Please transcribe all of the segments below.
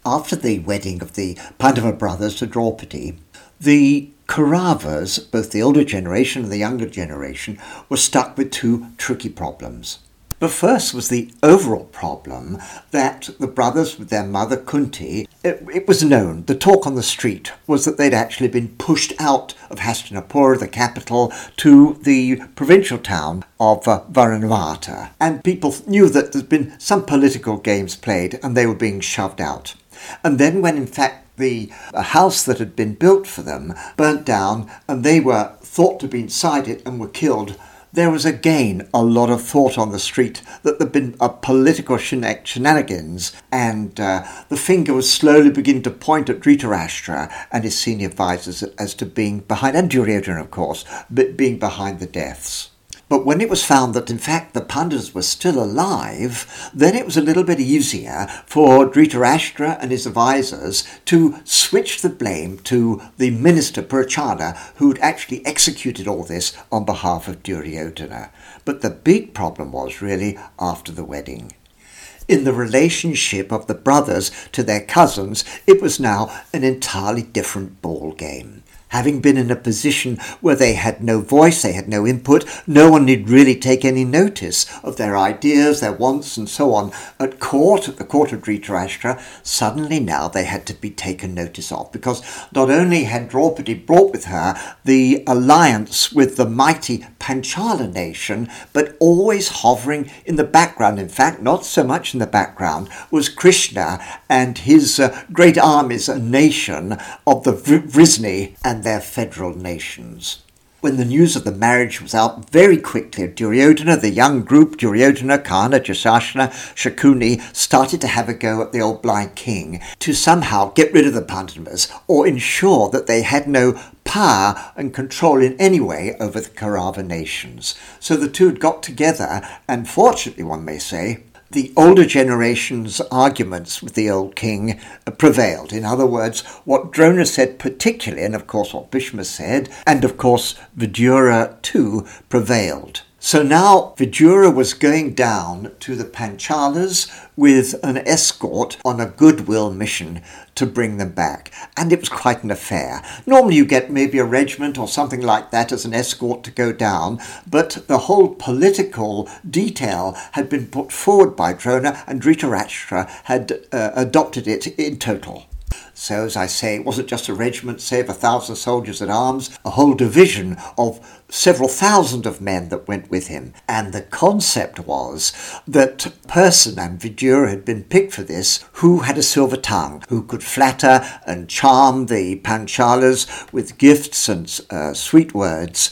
after the wedding of the Pandava brothers to Draupadi, the Kauravas, both the older generation and the younger generation, were stuck with two tricky problems. The first was the overall problem that the brothers with their mother Kunti, it was known, the talk on the street was that they'd actually been pushed out of Hastinapur, the capital, to the provincial town of Varanavata. And people knew that there'd been some political games played and they were being shoved out. And then when in fact the house that had been built for them burnt down and they were thought to be inside it and were killed, there was again a lot of thought on the street that there'd been a political shenanigans, and the finger was slowly beginning to point at Dhritarashtra and his senior advisors as to being behind, and Duryodhana of course, but being behind the deaths. But when it was found that in fact the Pandavas were still alive, then it was a little bit easier for Dhritarashtra and his advisors to switch the blame to the minister Purachana, who'd actually executed all this on behalf of Duryodhana. But the big problem was really after the wedding. In the relationship of the brothers to their cousins, it was now an entirely different ball game. Having been in a position where they had no voice, they had no input, no one need really take any notice of their ideas, their wants and so on. At the court of Dhritarashtra, suddenly now they had to be taken notice of, because not only had Draupadi brought with her the alliance with the mighty Panchala nation, but always hovering in the background, in fact not so much in the background, was Krishna and his great armies, a nation of the Vrisni and their federal nations. When the news of the marriage was out, very quickly Duryodhana, the young group, Duryodhana, Karna, Dushasana, Shakuni, started to have a go at the old blind king to somehow get rid of the Pandavas or ensure that they had no power and control in any way over the Kaurava nations. So the two had got together, and fortunately one may say, the older generation's arguments with the old king prevailed. In other words, what Drona said particularly, and of course what Bhishma said, and of course Vidura too, prevailed. So now Vidura was going down to the Panchalas with an escort on a goodwill mission to bring them back. And it was quite an affair. Normally you get maybe a regiment or something like that as an escort to go down, but the whole political detail had been put forward by Drona, and Dhritarashtra had adopted it in total. So, as I say, it wasn't just a regiment, say, of 1,000 soldiers at arms, a whole division of several thousand of men that went with him. And the concept was that person, and Vidura had been picked for this, who had a silver tongue, who could flatter and charm the Panchalas with gifts and sweet words,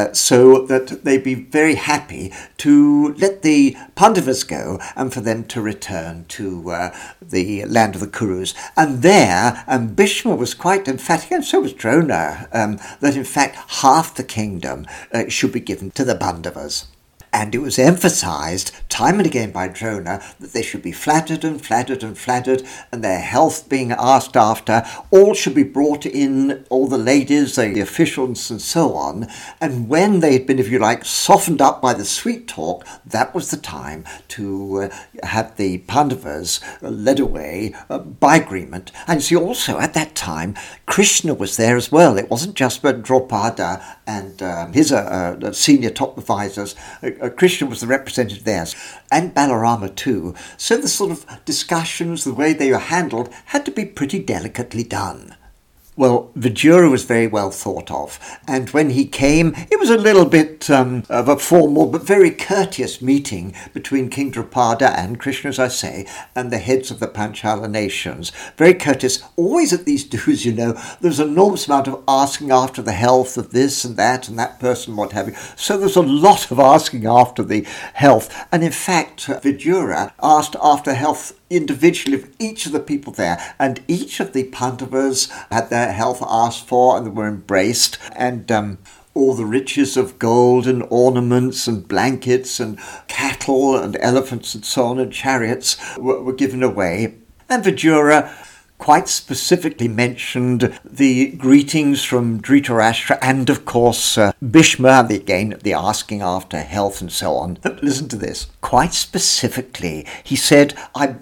so that they'd be very happy to let the Pandavas go and for them to return to the land of the Kurus. And there, Bhishma was quite emphatic, and so was Drona, that in fact half the kingdom should be given to the Pandavas. And it was emphasised time and again by Drona that they should be flattered and flattered and flattered, and their health being asked after. All should be brought in, all the ladies, the officials and so on. And when they had been, if you like, softened up by the sweet talk, that was the time to have the Pandavas led away by agreement. And see, also at that time, Krishna was there as well. It wasn't just Drupada and his senior top advisors. Krishna was the representative there, and Balarama too. So the sort of discussions, the way they were handled, had to be pretty delicately done. Well, Vidura was very well thought of, and when he came, it was a little bit of a formal but very courteous meeting between King Drupada and Krishna, as I say, and the heads of the Panchala nations. Very courteous. Always at these dues, you know, there's an enormous amount of asking after the health of this and that person, what have you. So there's a lot of asking after the health, and in fact, Vidura asked after health individually of each of the people there, and each of the Pandavas had their health asked for and were embraced, and all the riches of gold and ornaments and blankets and cattle and elephants and so on and chariots were given away. And Vidura quite specifically mentioned the greetings from Dhritarashtra and, of course, Bhishma, again, the asking after health and so on. Listen to this. Quite specifically, he said,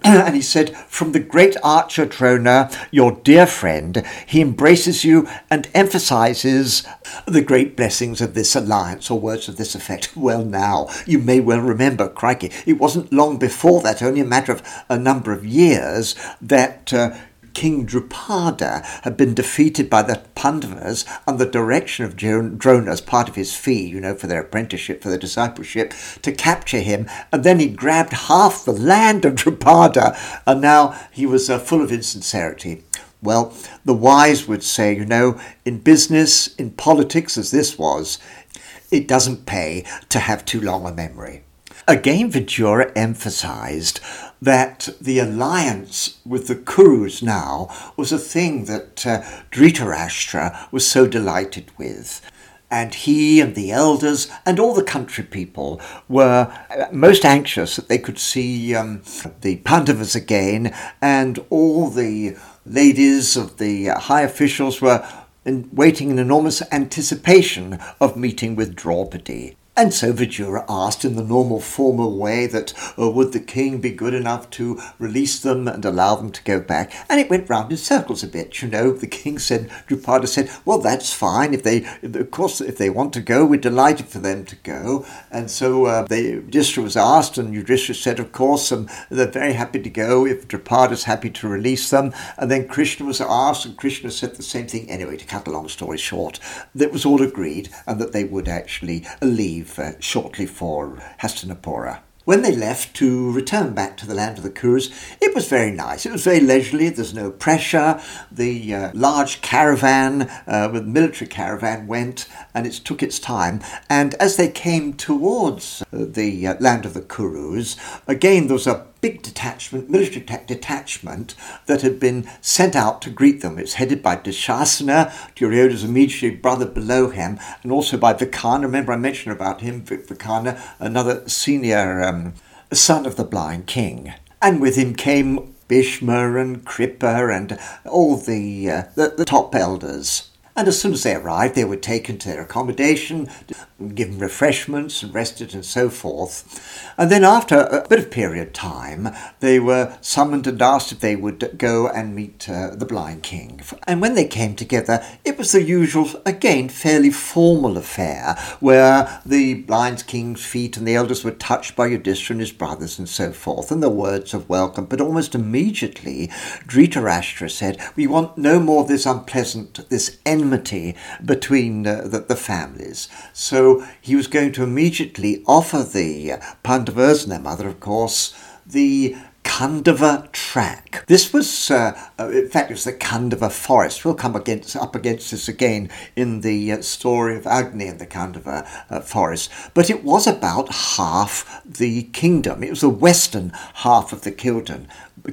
from the great archer Drona, your dear friend, he embraces you and emphasizes the great blessings of this alliance, or words of this effect. Well, now, you may well remember, crikey, it wasn't long before that, only a matter of a number of years, that King Drupada had been defeated by the Pandavas under the direction of Drona as part of his fee, for their apprenticeship, for their discipleship, to capture him. And then he grabbed half the land of Drupada, and now he was full of insincerity. Well, the wise would say, in business, in politics, as this was, it doesn't pay to have too long a memory. Again, Vidura emphasized that the alliance with the Kurus now was a thing that Dhritarashtra was so delighted with. And he and the elders and all the country people were most anxious that they could see the Pandavas again, and all the ladies of the high officials were waiting in enormous anticipation of meeting with Draupadi. And so Vidura asked in the normal formal way that would the king be good enough to release them and allow them to go back. And it went round in circles a bit. The king said, Drupada said, well, that's fine. If they want to go, we're delighted for them to go. And so Yudhishthira was asked, and Yudhishthira said, of course, they're very happy to go if Drupada's happy to release them. And then Krishna was asked, and Krishna said the same thing. Anyway, to cut a long story short, that was all agreed, and that they would actually leave shortly for Hastinapura. When they left to return back to the land of the Kurus, it was very nice. It was very leisurely. There's no pressure. The large caravan, with military caravan, went, and it took its time. And as they came towards the land of the Kurus, again there was a big military detachment that had been sent out to greet them. It's headed by Dushasana, Duryodhana's immediate brother below him, and also by Vikarna. Remember I mentioned about him, Vikarna, another senior son of the blind king. And with him came Bhishma and Kripa and all the top elders. And as soon as they arrived, they were taken to their accommodation, given refreshments and rested and so forth. And then after a bit of period time, they were summoned and asked if they would go and meet the blind king. And when they came together, it was the usual, again, fairly formal affair, where the blind king's feet and the elders were touched by Yudhishthira and his brothers and so forth, and the words of welcome. But almost immediately, Dhritarashtra said, we want no more of this this enmity between the families. So he was going to immediately offer the Pandavas and their mother, of course, the Khandava track. This was, in fact, it was the Khandava forest. We'll come up against this again in the story of Agni and the Khandava forest. But it was about half the kingdom. It was the western half of the kingdom.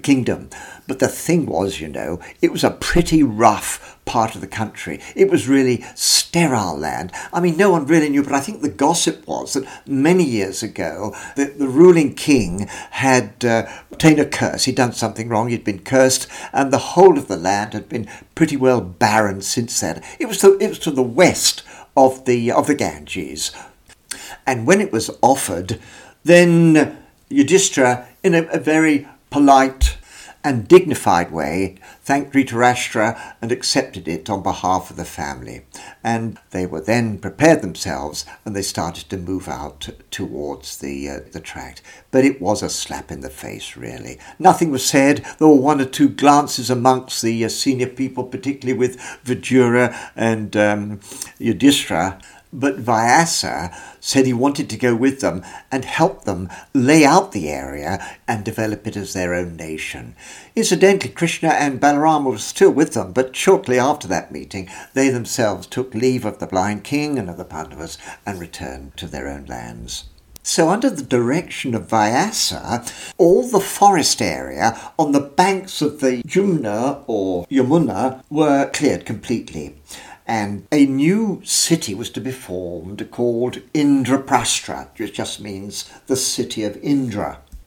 But the thing was, it was a pretty rough part of the country. It was really sterile land. I mean, no one really knew, but I think the gossip was that many years ago, the ruling king had obtained a curse. He'd done something wrong. He'd been cursed, and the whole of the land had been pretty well barren since then. It was to the west of the Ganges. And when it was offered, then Yudhishthira, in a very polite and dignified way, thanked Dhritarashtra and accepted it on behalf of the family. And they were then prepared themselves, and they started to move out towards the tract. But it was a slap in the face, really. Nothing was said. There were one or two glances amongst the senior people, particularly with Vidura and Yudhishthira. But Vyasa said he wanted to go with them and help them lay out the area and develop it as their own nation. Incidentally, Krishna and Balarama were still with them, but shortly after that meeting, they themselves took leave of the blind king and of the Pandavas and returned to their own lands. So under the direction of Vyasa, all the forest area on the banks of the Jumna or Yamuna were cleared completely. And a new city was to be formed called Indraprasthra, which just means the city of Indra.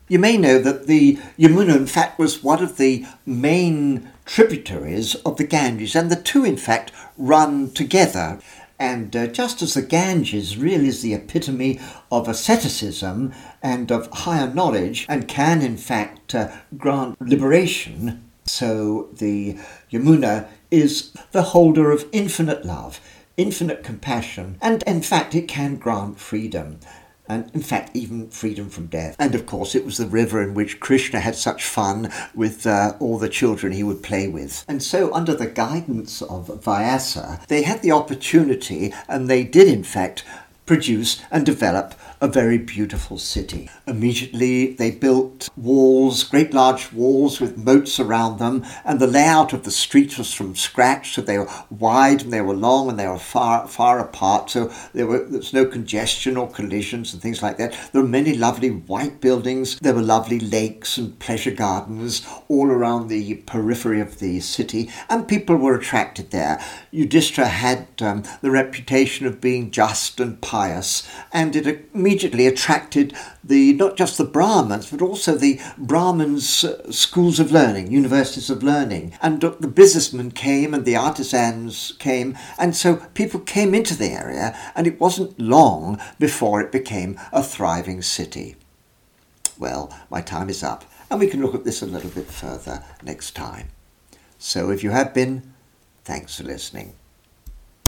You may know that the Yamuna, in fact, was one of the main tributaries of the Ganges, and the two, in fact, run together. And just as the Ganges really is the epitome of asceticism and of higher knowledge, and can, in fact, grant liberation, so the Yamuna is the holder of infinite love, infinite compassion, and in fact it can grant freedom. And in fact, even freedom from death. And of course, it was the river in which Krishna had such fun with all the children he would play with. And so, under the guidance of Vyasa, they had the opportunity, and they did in fact produce and develop a very beautiful city. Immediately they built walls, great large walls with moats around them, and the layout of the streets was from scratch, so they were wide and they were long and they were far apart, so there was no congestion or collisions and things like that. There were many lovely white buildings, there were lovely lakes and pleasure gardens all around the periphery of the city, and people were attracted there. Yudhishthira had the reputation of being just and pious, and it immediately attracted not just the Brahmins, but also the Brahmins' schools of learning, universities of learning. And the businessmen came and the artisans came, and so people came into the area, and it wasn't long before it became a thriving city. Well, my time is up, and we can look at this a little bit further next time. So if you have been, thanks for listening.